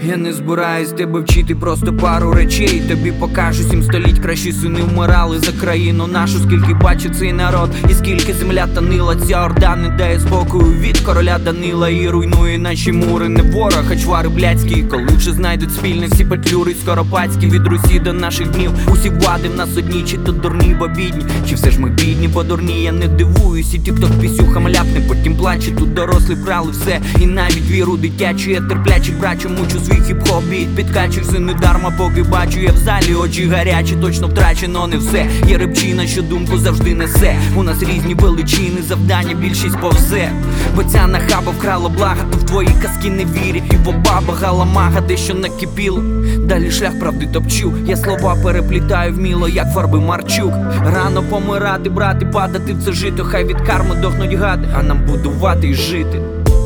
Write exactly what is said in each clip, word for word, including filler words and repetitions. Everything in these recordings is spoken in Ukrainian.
Я не збираюсь тебе вчити, просто пару речей. Тобі покажу, сім століть кращі сини вмирали за країну нашу. Скільки бачу цей народ, і скільки земля танила. Ця орда не дає спокою від короля Данила і руйнує наші мури. Не ворог, а чвари блядські. Коли вже знайдуть спільне всі петлюри скоропадські. Від Русі до наших днів усі влади в нас одні. Чи то дурні, бо бідні, чи все ж ми бідні, бо дурні. Я не дивуюсь, і тік-ток пісюхам ляпне, потім плаче. Тут дорослі брали все, і навіть віру дитячу. Я терплячий брачу, мучу свій хіп-хоп біт, підкачу все недарма, поки бачу я в залі очі гарячі. Точно втрачено не все, є репчина, що думку завжди несе. У нас різні величини, завдання більшість повзе. Бо ця нахаба вкрала блага, то в твої казки не вірять. І баба галамага дещо накипіло. Далі шлях правди топчу, я слова переплітаю вміло, як фарби Марчук. Рано помирати, брати, падати в це жито. Хай від карми дохнуть гади, а нам будувати і жити.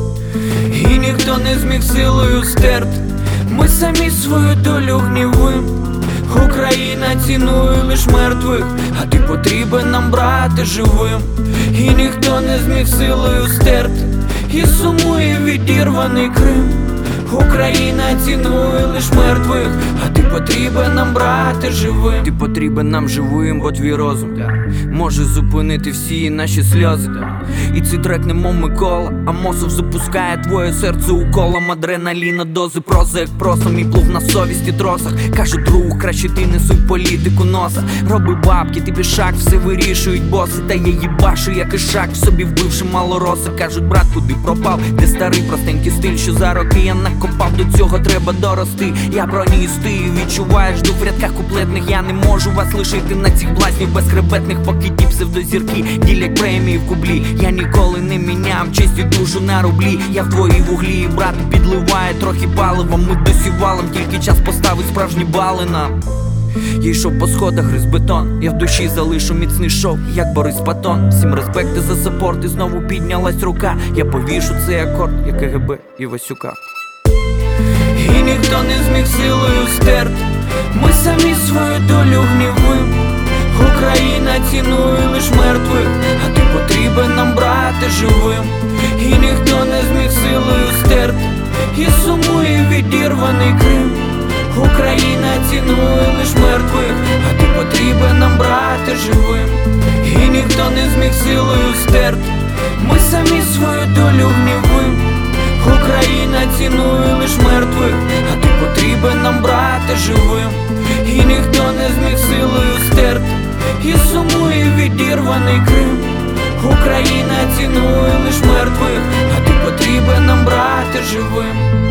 І ніхто не зміг силою стерти, ми самі свою долю гнівим. Україна цінує лиш мертвих, а ти потрібен нам, брате, живим. І ніхто не зміг силою стерти, і сумує відірваний Крим. Україна цінує лиш мертвих, а ти потрібен нам, брате, живим. Ти потрібен нам живим, бо твій розум може зупинити всі наші сльози. І цей трек немов Микола, а Мосов запускає твоє серце уколом адреналіна, дози проза, як проса. Мій плуг на совісті тросах. Кажу, друг, краще ти не суй політику носа. Роби бабки, ти пішак, все вирішують боси. Та я їбашу, як ішак, в собі вбивши малороса. Кажуть, брат, куди пропав, де старий простенький стиль, що за роки я накопав, до цього треба дорости. Я броністий, відчуваєш дух в рядках куплетних. Я не можу вас лишити на цих блазнів безхребетних, поки ті псевдозірки ділять премії в кублі. Я ніколи не міняв честь і душу на рублі. Я в твоїй вуглі, брат, підливає трохи палива. Ми досівалом, тільки час поставить справжні бали нам. Я йшов по сходах, гриз бетон, я в душі залишу міцний шов, як Борис Патон. Всім респекти за саппорт, і знову піднялась рука. Я повішу цей акорд, як КГБ і Васюка. І ніхто не зміг силою стерти, ми самі свою долю гнівим. Україна цінує лиш мертвих, а ти потрібен нам, брате, живим. І ніхто не зміг силою стерти, і сумує відірваний Крим. Україна цінує лиш мертвих, а ти потрібен нам, брате, живим. І ніхто не зміг силою стерти, ми самі свою долю гнівим. Україна цінує лиш мертвих, а ти потрібен нам, брате, живим. І ніхто не зміг силою стерти, і сумує відірваний Крим. Україна цінує лиш мертвих, а ти потрібен нам, брате, живим.